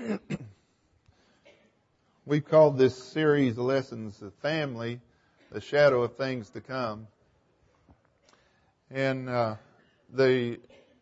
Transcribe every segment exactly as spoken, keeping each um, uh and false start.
We've called this series of lessons, The Family, the Shadow of Things to Come. And uh, the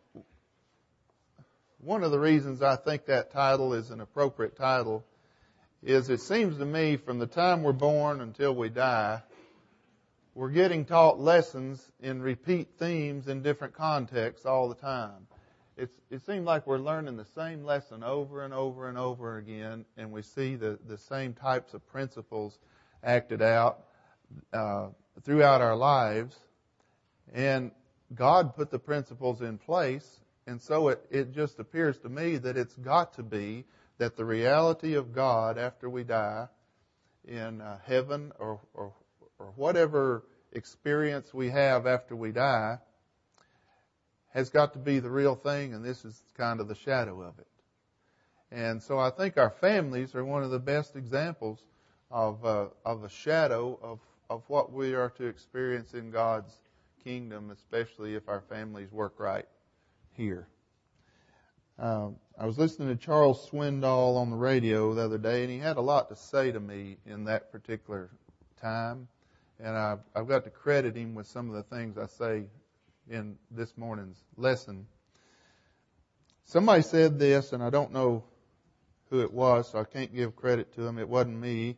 one of the reasons I think that title is an appropriate title is it seems to me from the time we're born until we die, we're getting taught lessons in repeat themes in different contexts all the time. It's, it seems like we're learning the same lesson over and over and over again, and we see the, the same types of principles acted out uh, throughout our lives. And God put the principles in place, and so it, it just appears to me that it's got to be that the reality of God after we die in uh, heaven or, or, or whatever experience we have after we die has got to be the real thing, and this is kind of the shadow of it. And so I think our families are one of the best examples of uh, of a shadow of, of what we are to experience in God's kingdom, especially if our families work right here. Uh, I was listening to Charles Swindoll on the radio the other day, and he had a lot to say to me in that particular time. And I've, I've got to credit him with some of the things I say in this morning's lesson. Somebody said this, and I don't know who it was, so I can't give credit to them. It wasn't me.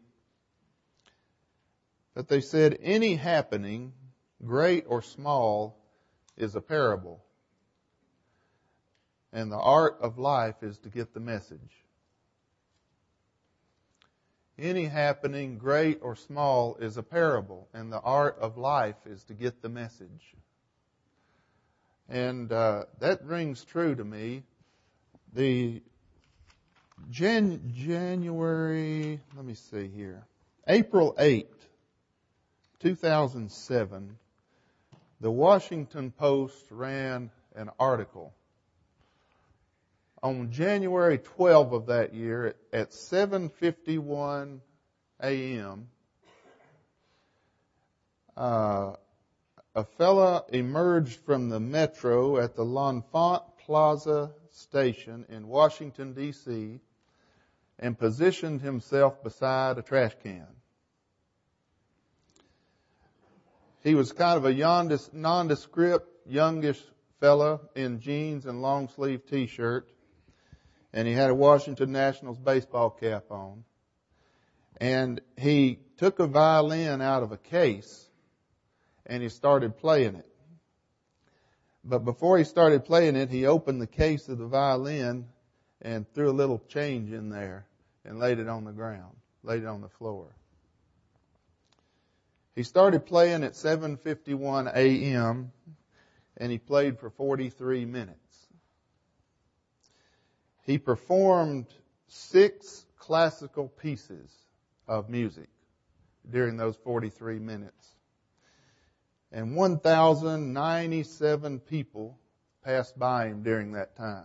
But they said, any happening, great or small, is a parable. And the art of life is to get the message. Any happening, great or small, is a parable. And the art of life is to get the message. And uh, that rings true to me. The Jan- January, let me see here, April eighth, two thousand seven, the Washington Post ran an article. On January twelfth of that year, at seven fifty-one a.m., uh, a fella emerged from the metro at the L'Enfant Plaza station in Washington, D C, and positioned himself beside a trash can. He was kind of a nondescript, youngish fella in jeans and long-sleeve T-shirt, and he had a Washington Nationals baseball cap on. And he took a violin out of a case, and he started playing it. But before he started playing it, he opened the case of the violin and threw a little change in there and laid it on the ground, laid it on the floor. He started playing at seven fifty-one a.m. and he played for forty-three minutes. He performed six classical pieces of music during those forty-three minutes. And one thousand ninety-seven people passed by him during that time.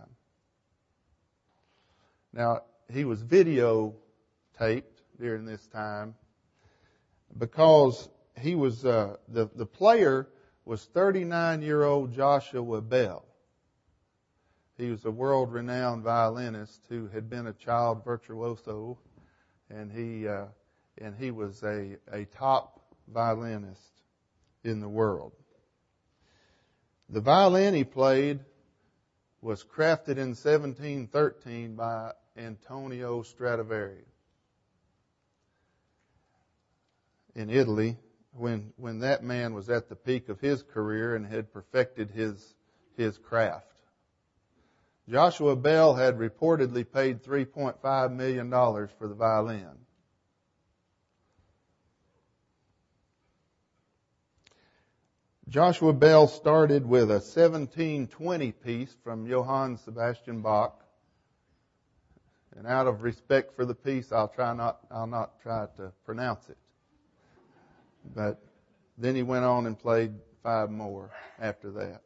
Now, he was videotaped during this time because he was, uh, the, the player was thirty-nine-year-old Joshua Bell. He was a world-renowned violinist who had been a child virtuoso, and he, uh, and he was a, a top violinist in the world. The violin he played was crafted in seventeen thirteen by Antonio Stradivari in Italy, when when that man was at the peak of his career and had perfected his his craft. Joshua Bell had reportedly paid three point five million dollars for the violin. Joshua Bell started with a seventeen twenty piece from Johann Sebastian Bach. And out of respect for the piece, I'll try not, I'll not try to pronounce it. But then he went on and played five more after that.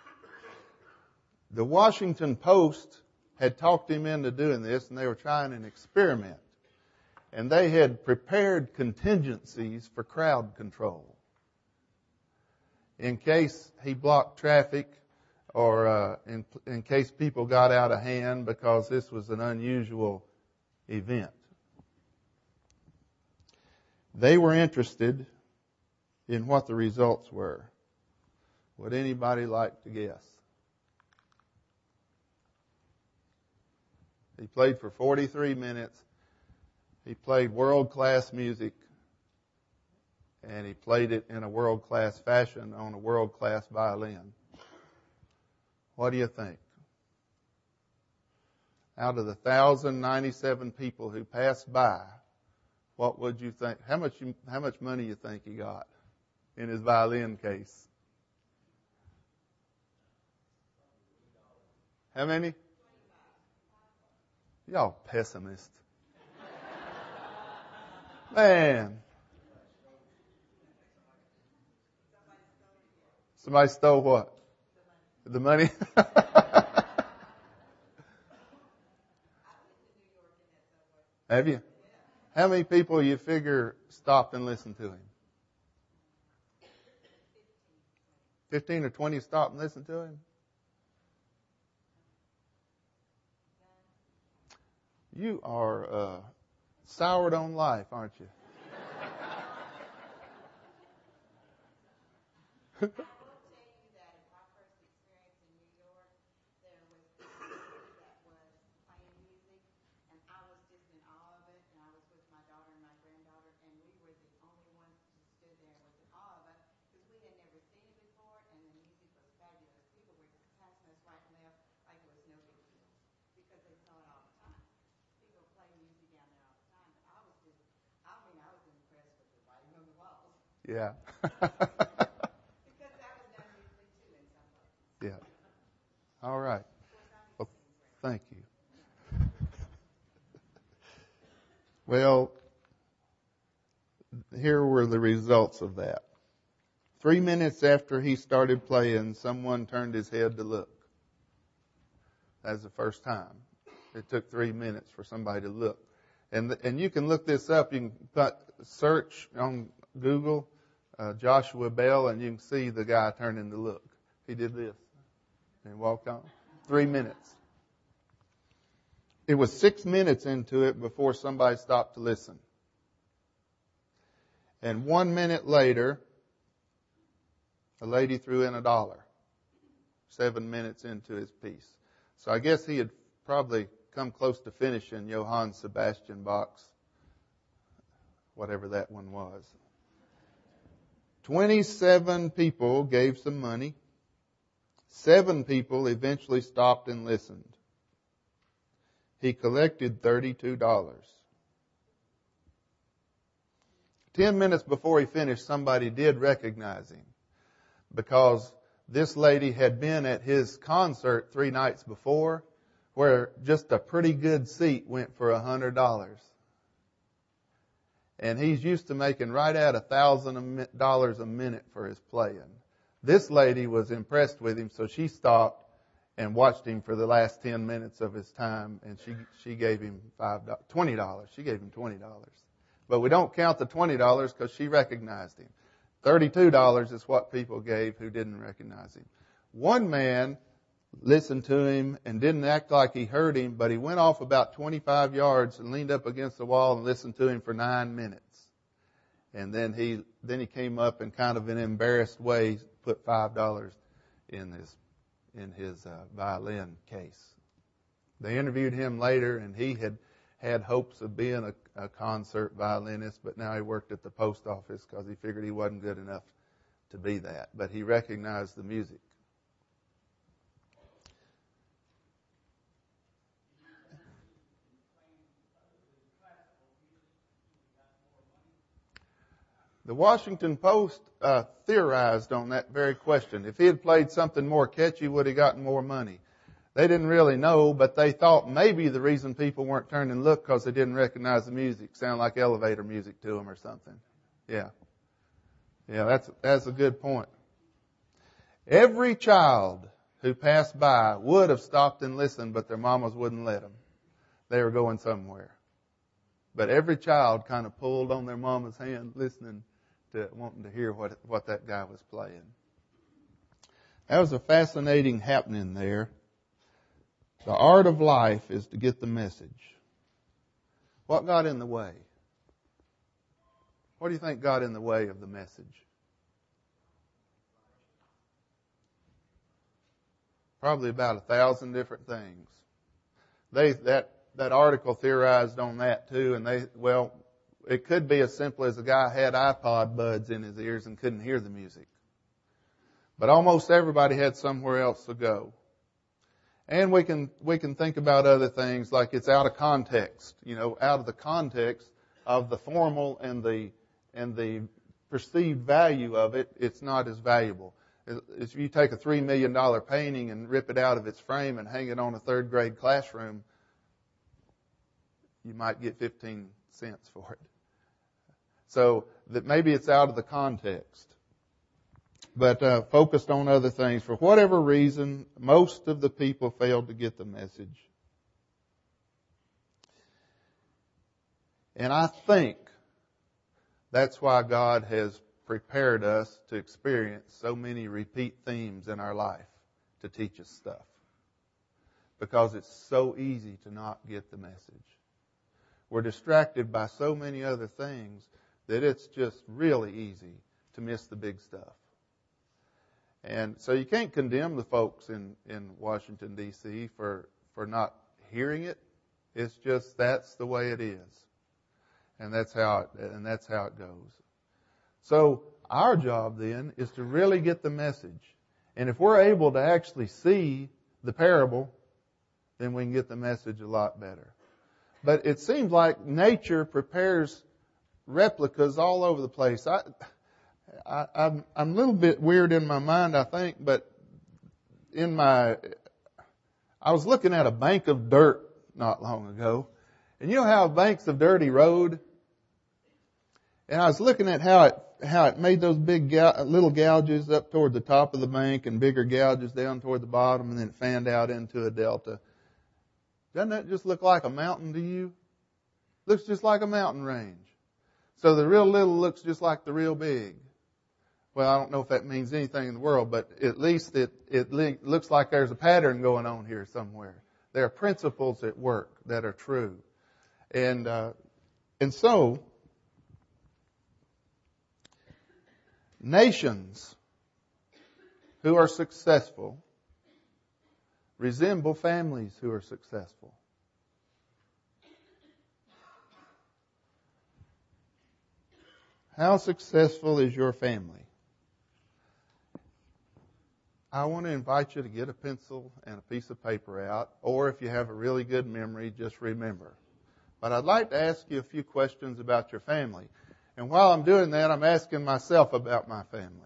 The Washington Post had talked him into doing this, and they were trying an experiment. And they had prepared contingencies for crowd control. In case he blocked traffic or uh, in, in case people got out of hand, because this was an unusual event. They were interested in what the results were. Would anybody like to guess? He played for forty-three minutes. He played world-class music. And he played it in a world-class fashion on a world-class violin. What do you think? Out of the one thousand ninety-seven people who passed by, what would you think? How much you, how much money you think he got in his violin case? How many? Y'all pessimists. Man. Somebody stole what? The money? Have you? How many people you figure stopped and listened to him? Fifteen or twenty stopped and listened to him? You are uh, soured on life, aren't you? Yeah. Yeah. All right. Well, thank you. Well, here were the results of that. Three minutes after he started playing, someone turned his head to look. That's the first time. It took three minutes for somebody to look. And and you can look this up. You can put, search on Google uh, Joshua Bell, and you can see the guy turning to look. He did this and walked on. Three minutes. It was six minutes into it before somebody stopped to listen. And one minute later, a lady threw in a dollar. Seven minutes into his piece. So I guess he had probably come close to finishing Johann Sebastian Bach's, whatever that one was. Twenty-seven people gave some money. Seven people eventually stopped and listened. He collected thirty-two dollars. Ten minutes before he finished, somebody did recognize him because this lady had been at his concert three nights before where just a pretty good seat went for a hundred dollars. And he's used to making right at a thousand dollars a minute for his playing. This lady was impressed with him, so she stopped and watched him for the last ten minutes of his time, and she she gave him five twenty dollars. She gave him twenty dollars. But we don't count the twenty dollars because she recognized him. Thirty-two dollars is what people gave who didn't recognize him. One man listened to him and didn't act like he heard him, but he went off about twenty-five yards and leaned up against the wall and listened to him for nine minutes. And then he then he came up and kind of in an embarrassed way put five dollars in his in his uh, violin case. They interviewed him later, and he had had hopes of being a, a concert violinist, but now he worked at the post office because he figured he wasn't good enough to be that. But he recognized the music. The Washington Post uh, theorized on that very question. If he had played something more catchy, would he gotten more money? They didn't really know, but they thought maybe the reason people weren't turning to look because they didn't recognize the music. Sound like elevator music to them or something. Yeah. Yeah, that's, that's a good point. Every child who passed by would have stopped and listened, but their mamas wouldn't let them. They were going somewhere. But every child kind of pulled on their mama's hand listening to wanting to hear what, what that guy was playing. That was a fascinating happening there. The art of life is to get the message. What got in the way? What do you think got in the way of the message? Probably about a thousand different things. They that that article theorized on that too, and they well, it could be as simple as a guy had iPod buds in his ears and couldn't hear the music. But almost everybody had somewhere else to go. And we can we can think about other things like it's out of context, you know, out of the context of the formal and the and the perceived value of it, it's not as valuable. If you take a three million dollars painting and rip it out of its frame and hang it on a third grade classroom, you might get fifteen cents for it. So that maybe it's out of the context. But uh, focused on other things. For whatever reason, most of the people failed to get the message. And I think that's why God has prepared us to experience so many repeat themes in our life to teach us stuff. Because it's so easy to not get the message. We're distracted by so many other things that it's just really easy to miss the big stuff. And so you can't condemn the folks in, in Washington, D C for, for not hearing it. It's just that's the way it is. And that's how it, and that's how it goes. So our job then is to really get the message. And if we're able to actually see the parable, then we can get the message a lot better. But it seems like nature prepares replicas all over the place. I, I, I'm, I'm a little bit weird in my mind, I think, but in my, I was looking at a bank of dirt not long ago. And you know how banks of dirt erode? And I was looking at how it, how it made those big ga- little gouges up toward the top of the bank and bigger gouges down toward the bottom, and then it fanned out into a delta. Doesn't that just look like a mountain to you? Looks just like a mountain range. So the real little looks just like the real big. Well, I don't know if that means anything in the world, but at least it, it looks like there's a pattern going on here somewhere. There are principles at work that are true. And, uh, and so, nations who are successful resemble families who are successful. How successful is your family? I want to invite you to get a pencil and a piece of paper out, or if you have a really good memory, just remember. But I'd like to ask you a few questions about your family. And while I'm doing that, I'm asking myself about my family.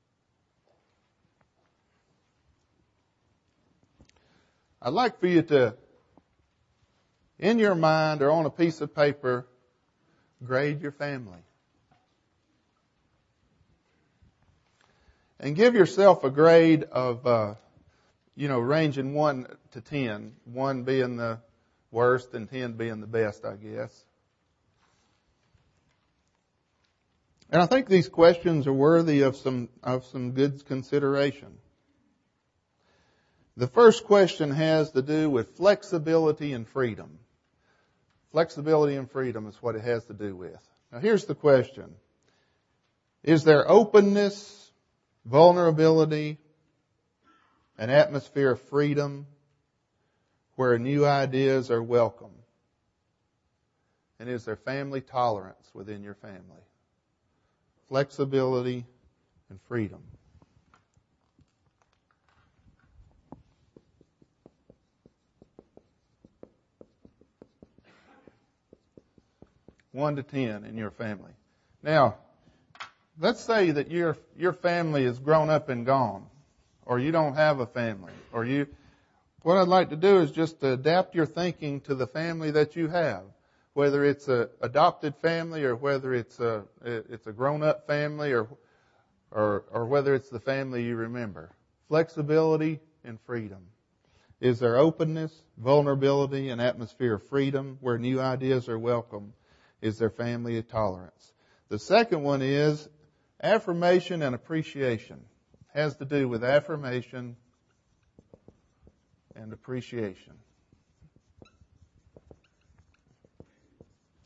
I'd like for you to, in your mind or on a piece of paper, grade your family. And give yourself a grade of, uh, you know, ranging one to ten. One being the worst and ten being the best, I guess. And I think these questions are worthy of some, of some good consideration. The first question has to do with flexibility and freedom. Flexibility and freedom is what it has to do with. Now here's the question. Is there openness, vulnerability, an atmosphere of freedom where new ideas are welcome? And is there family tolerance within your family? Flexibility and freedom. One to ten in your family. Now, let's say that your your family is grown up and gone, or you don't have a family, or you. What I'd like to do is just to adapt your thinking to the family that you have, whether it's a adopted family or whether it's a it's a grown up family, or or or whether it's the family you remember. Flexibility and freedom. Is there openness, vulnerability, an atmosphere of freedom where new ideas are welcome? Is there family tolerance? The second one is affirmation and appreciation. Has to do with affirmation and appreciation.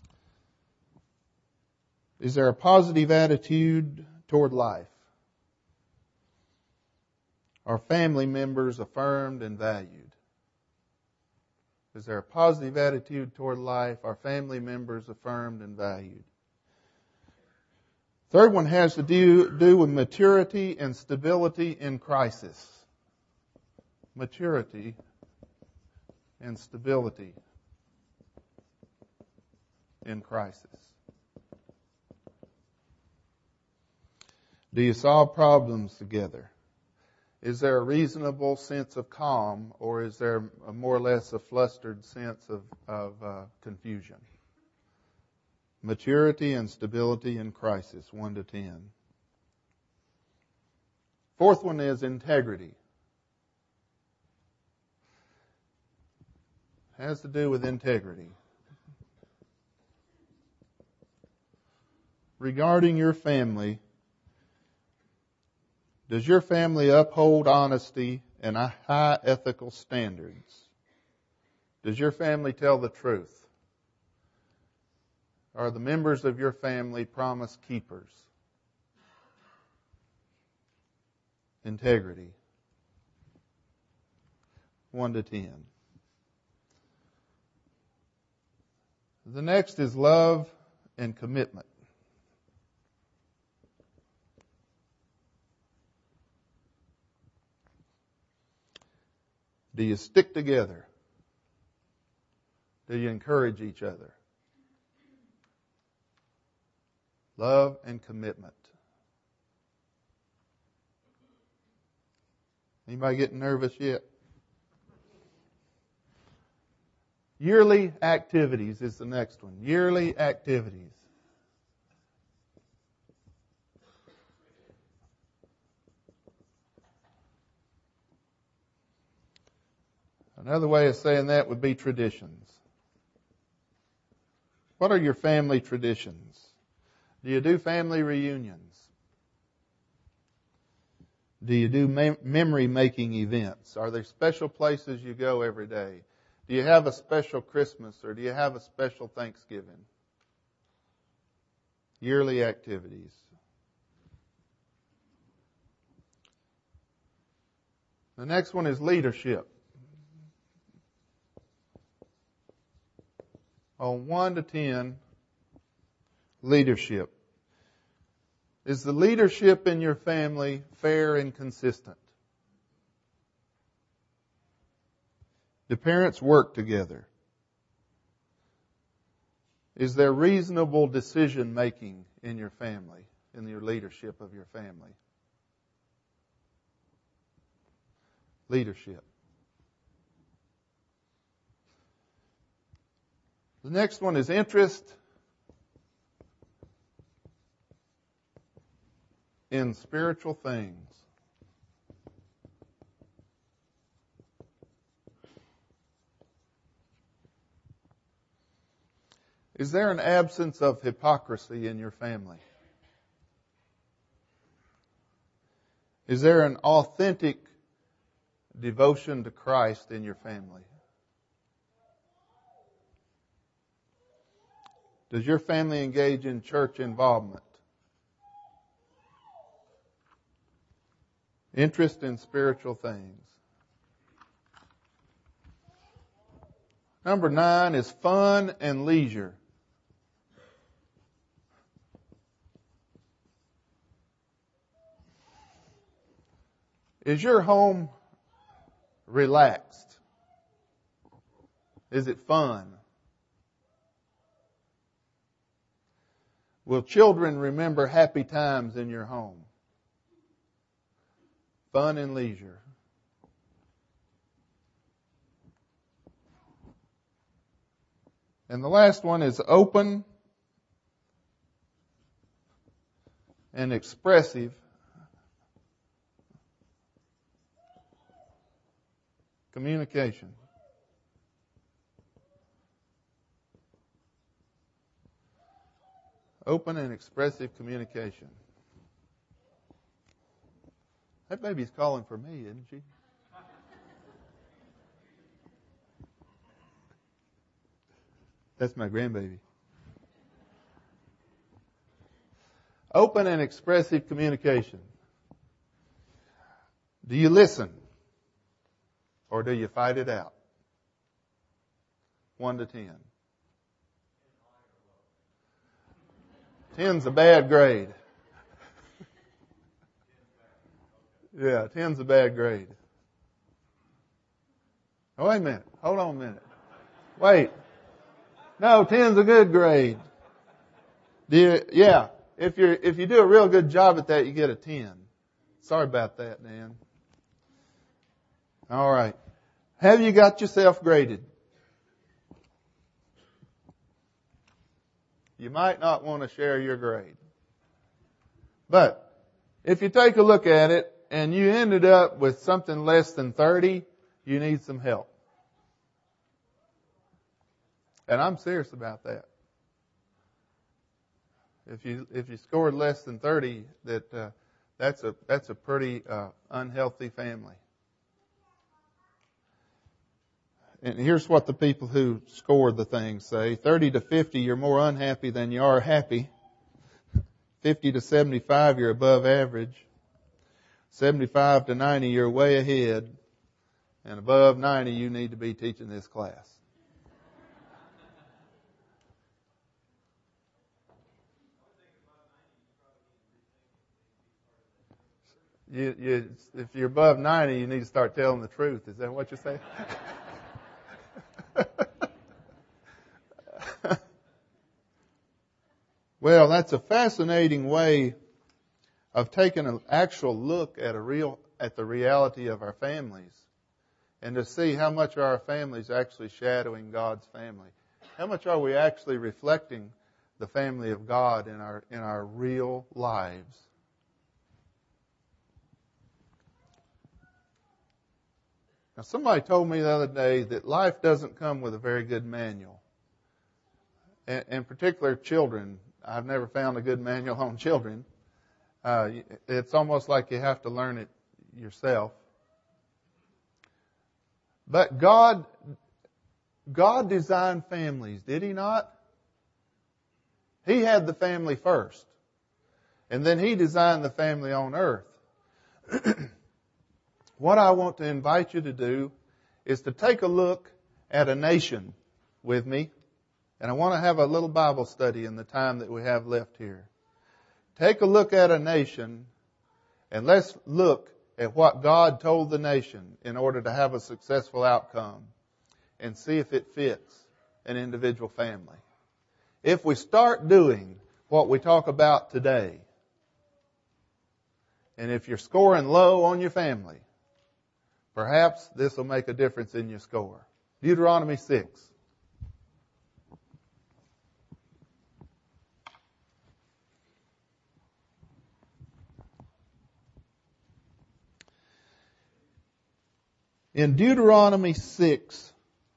Is there a positive attitude toward life? Are family members affirmed and valued? Is there a positive attitude toward life? Are family members affirmed and valued? Third one has to do, do with maturity and stability in crisis. Maturity and stability in crisis. Do you solve problems together? Is there a reasonable sense of calm, or is there a more or less a flustered sense of, of uh, confusion? Maturity and stability in crisis, one to ten. Fourth one is integrity. Has to do with integrity. Regarding your family, does your family uphold honesty and high ethical standards? Does your family tell the truth? Are the members of your family promise keepers? Integrity. One to ten. The next is love and commitment. Do you stick together? Do you encourage each other? Love and commitment. Anybody getting nervous yet? Yearly activities is the next one. Yearly activities. Another way of saying that would be traditions. What are your family traditions? Do you do family reunions? Do you do mem- memory-making events? Are there special places you go every day? Do you have a special Christmas, or do you have a special Thanksgiving? Yearly activities. The next one is leadership. On one to ten, leadership. Is the leadership in your family fair and consistent? Do parents work together? Is there reasonable decision making in your family, in your leadership of your family? Leadership. The next one is interest in spiritual things. Is there an absence of hypocrisy in your family? Is there an authentic devotion to Christ in your family? Does your family engage in church involvement? Interest in spiritual things. Number nine is fun and leisure. Is your home relaxed? Is it fun? Will children remember happy times in your home? Fun and leisure. And the last one is open and expressive communication. Open and expressive communication. That baby's calling for me, isn't she? That's my grandbaby. Open and expressive communication. Do you listen? Or do you fight it out? One to ten. Ten's a bad grade. Yeah, ten's a bad grade. Oh, wait a minute. Hold on a minute. Wait. No, ten's a good grade. Do you, yeah. If you if you do a real good job at that, you get a ten. Sorry about that, Dan. All right. Have you got yourself graded? You might not want to share your grade. But if you take a look at it and you ended up with something less than thirty, you need some help. And I'm serious about that. If you if you scored less than thirty, that uh, that's a that's a pretty uh, unhealthy family. And here's what the people who scored the thing say. thirty to fifty, you're more unhappy than you are happy. fifty to seventy-five, you're above average. seventy-five to ninety, you're way ahead. And above ninety, you need to be teaching this class. You, you, if you're above ninety, you need to start telling the truth. Is that what you're saying? Well, that's a fascinating way of taking an actual look at a real at the reality of our families, and to see how much are our families actually shadowing God's family. How much are we actually reflecting the family of God in our in our real lives? Now, somebody told me the other day that life doesn't come with a very good manual. In, in particular, children. I've never found a good manual on children. Uh, it's almost like you have to learn it yourself. But God, God designed families, did He not? He had the family first. And then He designed the family on earth. What I want to invite you to do is to take a look at a nation with me. And I want to have a little Bible study in the time that we have left here. Take a look at a nation, and let's look at what God told the nation in order to have a successful outcome, and see if it fits an individual family. If we start doing what we talk about today, and if you're scoring low on your family, perhaps this will make a difference in your score. Deuteronomy six. In Deuteronomy six,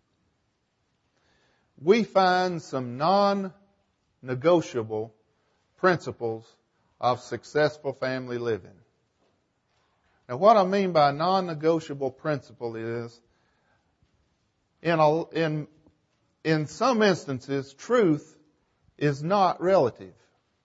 we find some non-negotiable principles of successful family living. Now, what I mean by non-negotiable principle is, in, a, in, in some instances, truth is not relative.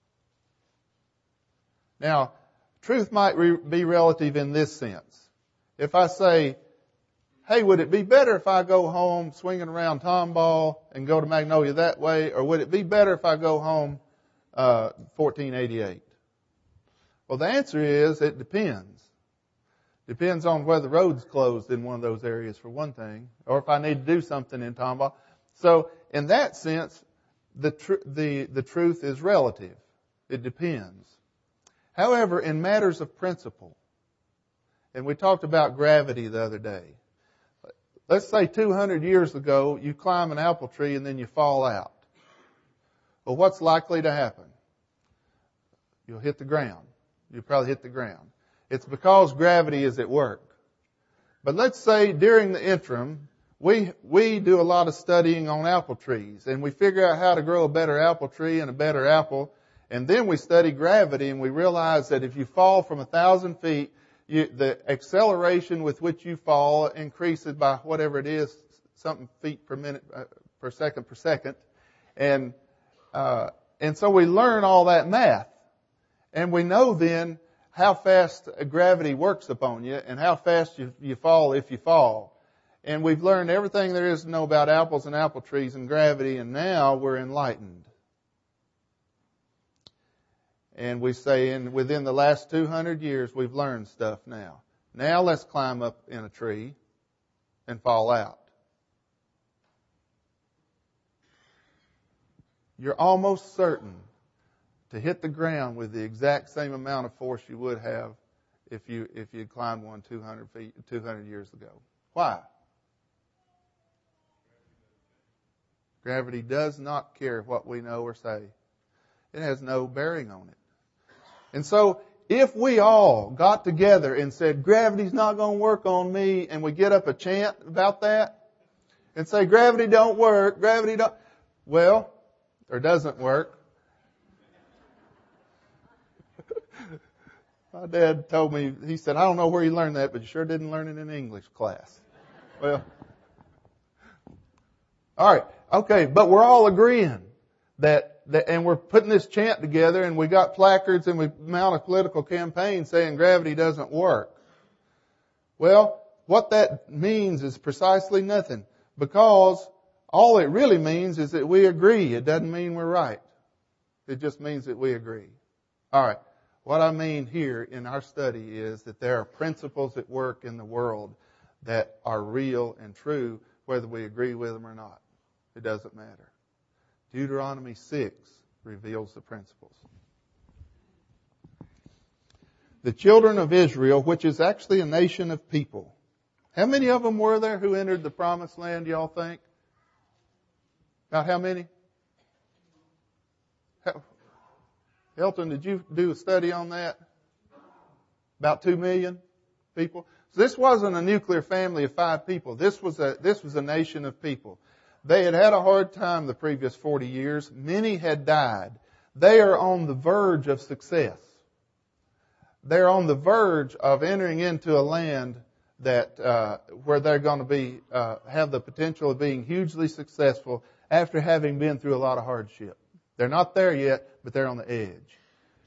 Now, truth might re- be relative in this sense. If I say, hey, would it be better if I go home swinging around Tomball and go to Magnolia that way, or would it be better if I go home uh, fourteen eighty-eight? Well, the answer is it depends. Depends on whether the road's closed in one of those areas, for one thing, or if I need to do something in Tomball. So, in that sense, the tr- the the truth is relative. It depends. However, in matters of principle, and we talked about gravity the other day. Let's say two hundred years ago, you climb an apple tree and then you fall out. Well, what's likely to happen? You'll hit the ground. You'll probably hit the ground. It's because gravity is at work. But let's say during the interim, we we do a lot of studying on apple trees, and we figure out how to grow a better apple tree and a better apple, and then we study gravity, and we realize that if you fall from a thousand feet, You, the acceleration with which you fall increases by whatever it is, something feet per minute, uh, per second per second. And, uh, and so we learn all that math. And we know then how fast gravity works upon you and how fast you, you fall if you fall. And we've learned everything there is to know about apples and apple trees and gravity, and now we're enlightened. And we say in within the last two hundred years, we've learned stuff now. Now let's climb up in a tree and fall out. You're almost certain to hit the ground with the exact same amount of force you would have if you if you climbed one two hundred feet, two hundred years ago. Why? Gravity does not care what we know or say. It has no bearing on it. And so, if we all got together and said, gravity's not going to work on me, and we get up a chant about that, and say, gravity don't work, gravity don't, well, or doesn't work. My dad told me, he said, I don't know where you learned that, but you sure didn't learn it in English class. Well, all right, okay, but we're all agreeing that, that, and we're putting this chant together, and we got placards and we mount a political campaign saying gravity doesn't work. Well, what that means is precisely nothing, because all it really means is that we agree. It doesn't mean we're right. It just means that we agree. All right. What I mean here in our study is that there are principles at work in the world that are real and true, whether we agree with them or not. It doesn't matter. Deuteronomy six reveals the principles. The children of Israel, which is actually a nation of people. How many of them were there who entered the promised land, y'all think? About how many? How, Elton, did you do a study on that? About two million people? So this wasn't a nuclear family of five people. This was a, this was a nation of people. They had had a hard time the previous forty years. Many had died. They are on the verge of success. They're on the verge of entering into a land that uh, where they're going to be uh, have the potential of being hugely successful after having been through a lot of hardship. They're not there yet, but they're on the edge.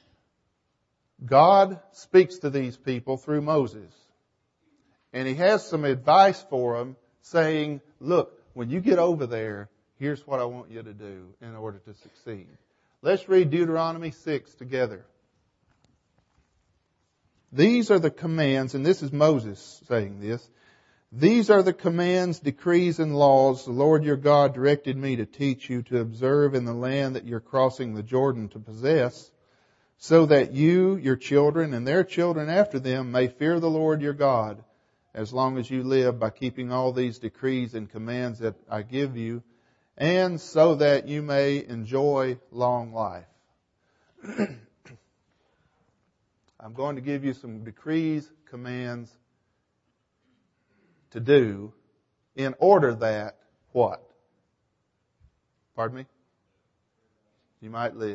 God speaks to these people through Moses, and He has some advice for them, saying, "Look, when you get over there, here's what I want you to do in order to succeed." Let's read Deuteronomy six together. These are the commands, and this is Moses saying this. These are the commands, decrees, and laws the Lord your God directed me to teach you to observe in the land that you're crossing the Jordan to possess, so that you, your children, and their children after them may fear the Lord your God as long as you live by keeping all these decrees and commands that I give you, and so that you may enjoy long life. I'm going to give you some decrees, commands to do in order that what? Pardon me? You might live.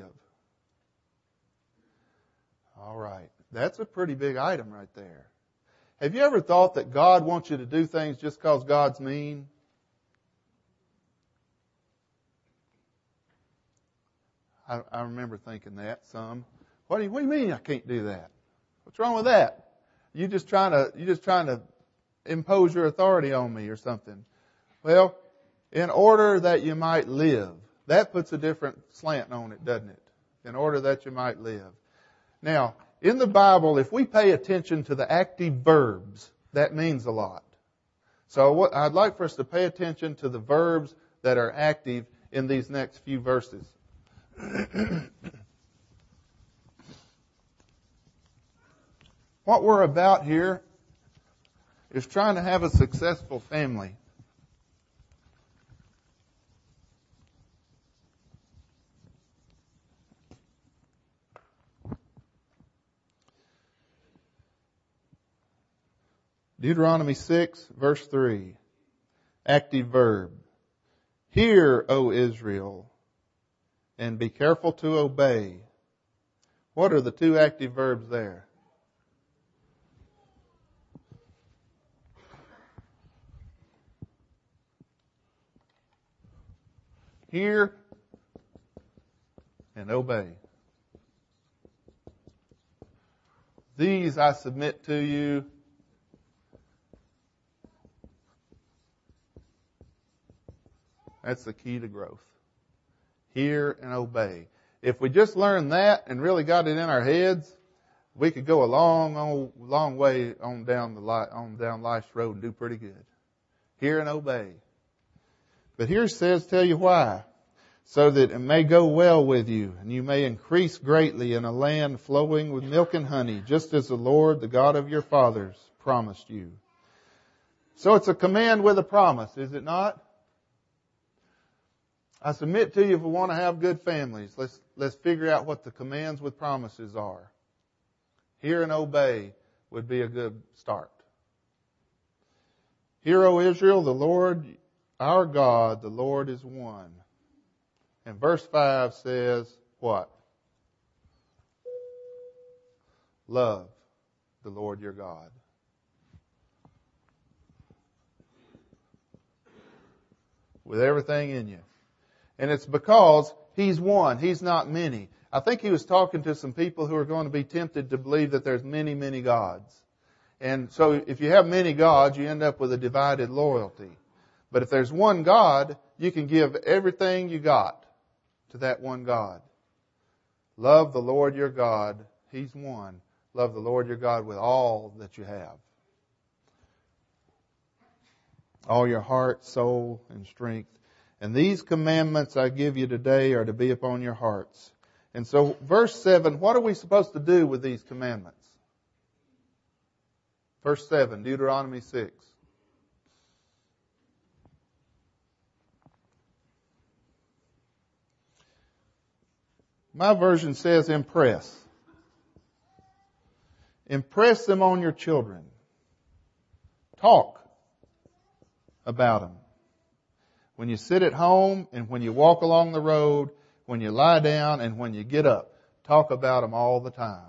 All right. That's a pretty big item right there. Have you ever thought that God wants you to do things just because God's mean? I, I remember thinking that some. What do you, what do you mean I can't do that? What's wrong with that? You just trying to you just trying to impose your authority on me or something. Well, in order that you might live, that puts a different slant on it, doesn't it? In order that you might live. Now, in the Bible, if we pay attention to the active verbs, that means a lot. So what I'd like for us to pay attention to the verbs that are active in these next few verses. What we're about here is trying to have a successful family. Deuteronomy six, verse three. Active verb. Hear, O Israel, and be careful to obey. What are the two active verbs there? Hear and obey. These I submit to you. That's the key to growth. Hear and obey. If we just learned that and really got it in our heads, we could go a long, long way on down the li- on down life's road and do pretty good. Hear and obey. But here it says, tell you why. So that it may go well with you, and you may increase greatly in a land flowing with milk and honey, just as the Lord, the God of your fathers, promised you. So it's a command with a promise, is it not? I submit to you, if we want to have good families, let's, let's figure out what the commands with promises are. Hear and obey would be a good start. Hear, O Israel, the Lord, our God, the Lord is one. And verse five says what? Love the Lord your God. With everything in you. And it's because He's one. He's not many. I think He was talking to some people who are going to be tempted to believe that there's many, many gods. And so if you have many gods, you end up with a divided loyalty. But if there's one God, you can give everything you got to that one God. Love the Lord your God. He's one. Love the Lord your God with all that you have. All your heart, soul, and strength. And these commandments I give you today are to be upon your hearts. And so verse seven, what are we supposed to do with these commandments? Verse seven, Deuteronomy six. My version says impress. Impress them on your children. Talk about them. When you sit at home and when you walk along the road, when you lie down and when you get up, talk about them all the time.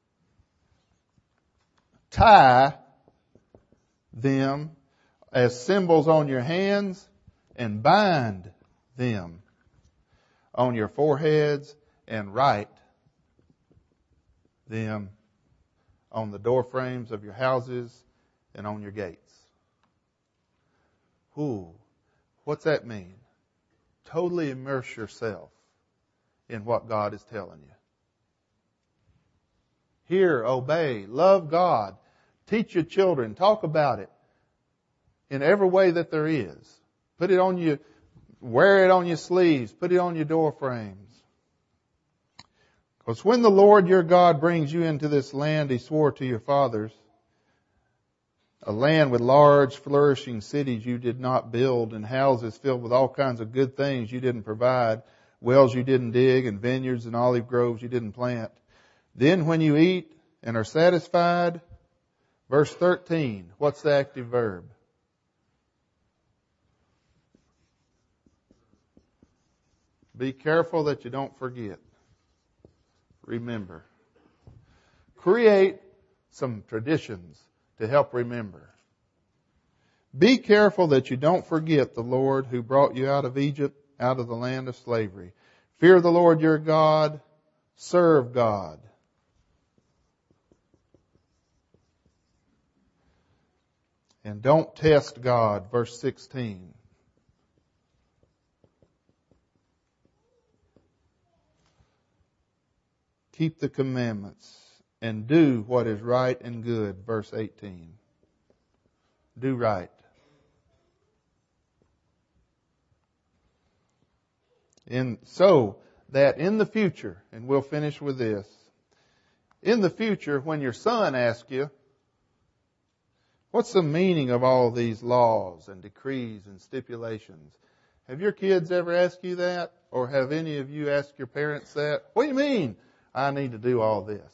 Tie them as symbols on your hands and bind them on your foreheads and write them on the door frames of your houses and on your gates. Ooh. What's that mean? Totally immerse yourself in what God is telling you. Hear, obey, love God. Teach your children. Talk about it in every way that there is. Put it on your, wear it on your sleeves. Put it on your door frames. Because when the Lord your God brings you into this land He swore to your fathers, a land with large, flourishing cities you did not build, and houses filled with all kinds of good things you didn't provide, wells you didn't dig, and vineyards and olive groves you didn't plant. Then when you eat and are satisfied, verse thirteen, what's the active verb? Be careful that you don't forget. Remember. Create some traditions to help remember. Be careful that you don't forget the Lord who brought you out of Egypt, out of the land of slavery. Fear the Lord your God. Serve God. And don't test God. Verse sixteen. Keep the commandments and do what is right and good. Verse eighteen. Do right. And so that in the future, and we'll finish with this, in the future when your son asks you, what's the meaning of all these laws and decrees and stipulations? Have your kids ever asked you that? Or have any of you asked your parents that? What do you mean I need to do all this?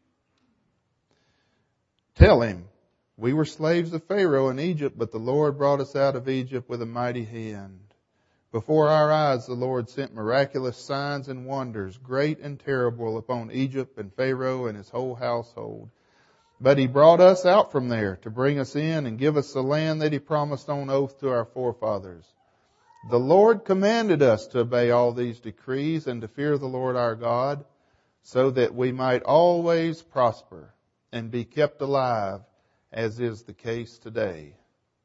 Tell him, we were slaves of Pharaoh in Egypt, but the Lord brought us out of Egypt with a mighty hand. Before our eyes the Lord sent miraculous signs and wonders, great and terrible, upon Egypt and Pharaoh and his whole household. But He brought us out from there to bring us in and give us the land that He promised on oath to our forefathers. The Lord commanded us to obey all these decrees and to fear the Lord our God, so that we might always prosper and be kept alive, as is the case today.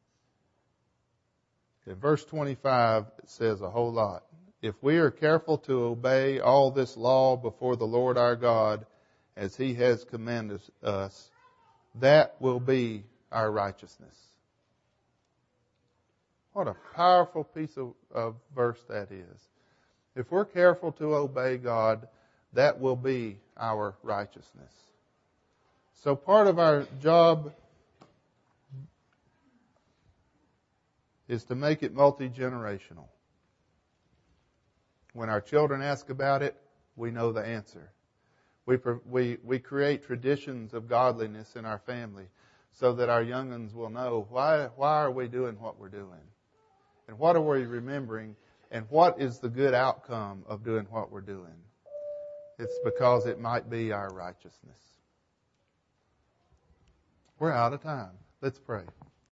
In verse twenty-five, it says a whole lot. If we are careful to obey all this law before the Lord our God, as He has commanded us, that will be our righteousness. What a powerful piece of, of verse that is. If we're careful to obey God, that will be our righteousness. So part of our job is to make it multi-generational. When our children ask about it, we know the answer. We, we, we create traditions of godliness in our family so that our young ones will know why, why are we doing what we're doing? And what are we remembering? And what is the good outcome of doing what we're doing? It's because it might be our righteousness. We're out of time. Let's pray.